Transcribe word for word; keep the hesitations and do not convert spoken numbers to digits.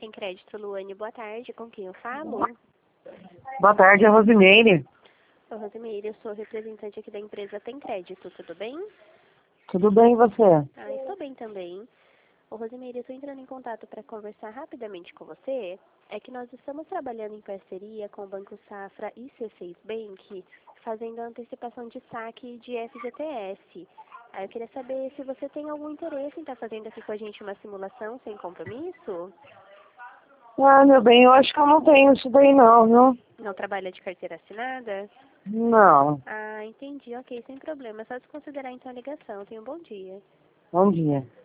Tem Crédito, Luane, boa tarde. Com quem eu falo? Boa tarde, é a Rosimeire. Ô, Rosimeire, eu sou representante aqui da empresa Tem Crédito, tudo bem? Tudo bem e você? Ah, estou bem também. Ô, Rosimeire, eu estou entrando em contato para conversar rapidamente com você. É que nós estamos trabalhando em parceria com o Banco Safra e C seis Bank, fazendo a antecipação de saque de F G T S. Aí eu queria saber se você tem algum interesse em estar fazendo aqui com a gente uma simulação sem compromisso? Ah, meu bem, eu acho que eu não tenho isso daí não, viu? Não trabalha de carteira assinada? Não. Ah, entendi. Ok, sem problema. É só desconsiderar então a ligação. Tenha um bom dia. Bom dia.